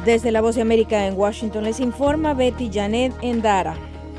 Desde La Voz de América en Washington les informa Betty Janet Endara.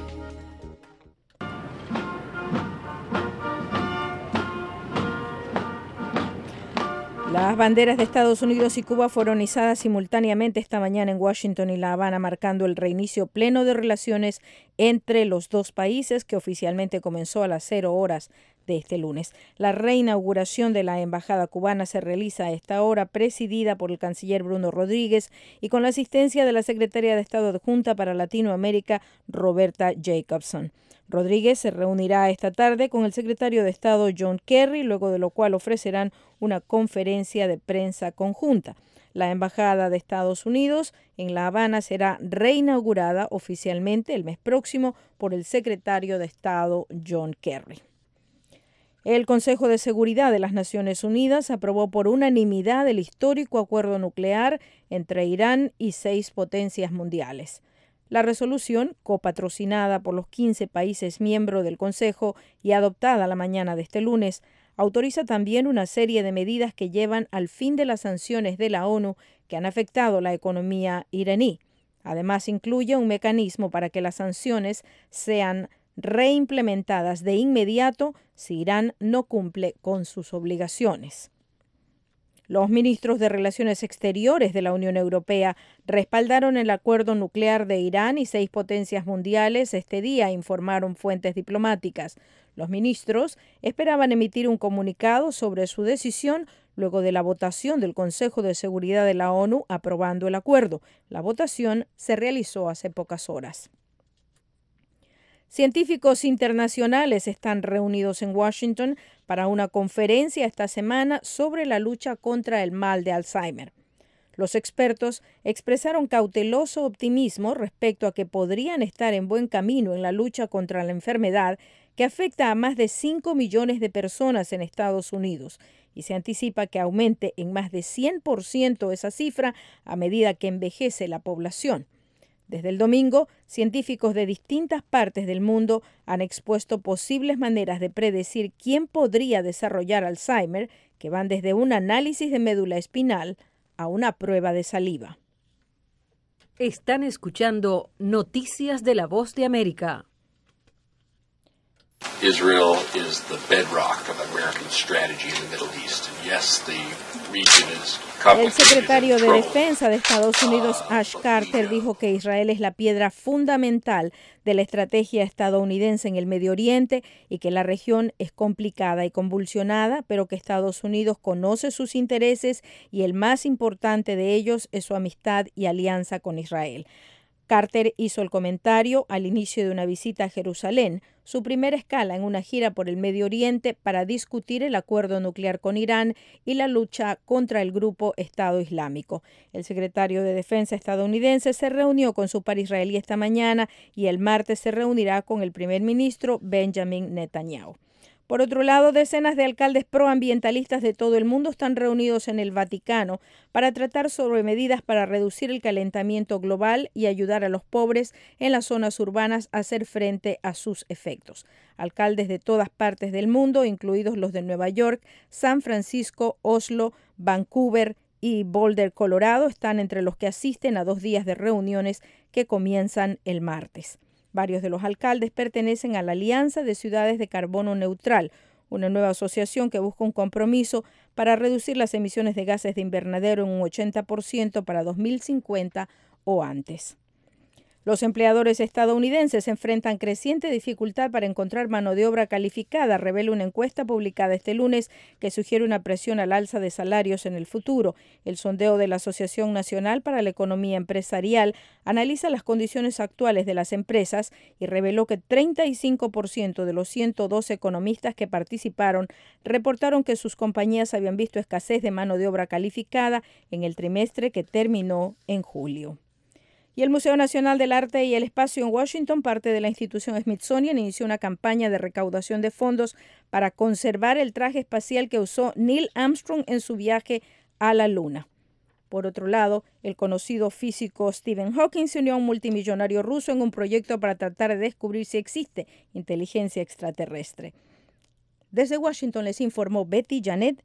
Las banderas de Estados Unidos y Cuba fueron izadas simultáneamente esta mañana en Washington y La Habana, marcando el reinicio pleno de relaciones entre los dos países, que oficialmente comenzó a las 0 horas de este lunes. La reinauguración de la embajada cubana se realiza a esta hora, presidida por el canciller Bruno Rodríguez y con la asistencia de la secretaria de Estado adjunta para Latinoamérica, Roberta Jacobson. Rodríguez se reunirá esta tarde con el secretario de Estado John Kerry, luego de lo cual ofrecerán una conferencia de prensa conjunta. La embajada de Estados Unidos en La Habana será reinaugurada oficialmente el mes próximo por el secretario de Estado John Kerry. El Consejo de Seguridad de las Naciones Unidas aprobó por unanimidad el histórico acuerdo nuclear entre Irán y 6 potencias mundiales. La resolución, copatrocinada por los 15 países miembros del Consejo y adoptada la mañana de este lunes, autoriza también una serie de medidas que llevan al fin de las sanciones de la ONU que han afectado la economía iraní. Además, incluye un mecanismo para que las sanciones sean reimplementadas de inmediato si Irán no cumple con sus obligaciones. Los ministros de Relaciones Exteriores de la Unión Europea respaldaron el acuerdo nuclear de Irán y 6 potencias mundiales este día, informaron fuentes diplomáticas. Los ministros esperaban emitir un comunicado sobre su decisión luego de la votación del Consejo de Seguridad de la ONU aprobando el acuerdo. La votación se realizó hace pocas horas. Científicos internacionales están reunidos en Washington para una conferencia esta semana sobre la lucha contra el mal de Alzheimer. Los expertos expresaron cauteloso optimismo respecto a que podrían estar en buen camino en la lucha contra la enfermedad que afecta a más de 5 millones de personas en Estados Unidos y se anticipa que aumente en más de 100% esa cifra a medida que envejece la población. Desde el domingo, científicos de distintas partes del mundo han expuesto posibles maneras de predecir quién podría desarrollar Alzheimer, que van desde un análisis de médula espinal a una prueba de saliva. Están escuchando Noticias de La Voz de América. Israel is the bedrock of American strategy in the Middle East. And yes, the region is El secretario de Defensa de Estados Unidos, Ash Carter, dijo que Israel es la piedra fundamental de la estrategia estadounidense en el Medio Oriente y que la región es complicada y convulsionada, pero que Estados Unidos conoce sus intereses y el más importante de ellos es su amistad y alianza con Israel. Carter hizo el comentario al inicio de una visita a Jerusalén, su primera escala en una gira por el Medio Oriente para discutir el acuerdo nuclear con Irán y la lucha contra el grupo Estado Islámico. El secretario de Defensa estadounidense se reunió con su par israelí esta mañana y el martes se reunirá con el primer ministro Benjamin Netanyahu. Por otro lado, decenas de alcaldes proambientalistas de todo el mundo están reunidos en el Vaticano para tratar sobre medidas para reducir el calentamiento global y ayudar a los pobres en las zonas urbanas a hacer frente a sus efectos. Alcaldes de todas partes del mundo, incluidos los de Nueva York, San Francisco, Oslo, Vancouver y Boulder, Colorado, están entre los que asisten a 2 días de reuniones que comienzan el martes. Varios de los alcaldes pertenecen a la Alianza de Ciudades de Carbono Neutral, una nueva asociación que busca un compromiso para reducir las emisiones de gases de invernadero en un 80% para 2050 o antes. Los empleadores estadounidenses enfrentan creciente dificultad para encontrar mano de obra calificada, revela una encuesta publicada este lunes que sugiere una presión al alza de salarios en el futuro. El sondeo de la Asociación Nacional para la Economía Empresarial analiza las condiciones actuales de las empresas y reveló que 35% de los 112 economistas que participaron reportaron que sus compañías habían visto escasez de mano de obra calificada en el trimestre que terminó en julio. Y el Museo Nacional del Arte y el Espacio en Washington, parte de la institución Smithsonian, inició una campaña de recaudación de fondos para conservar el traje espacial que usó Neil Armstrong en su viaje a la Luna. Por otro lado, el conocido físico Stephen Hawking se unió a un multimillonario ruso en un proyecto para tratar de descubrir si existe inteligencia extraterrestre. Desde Washington les informó Betty Janet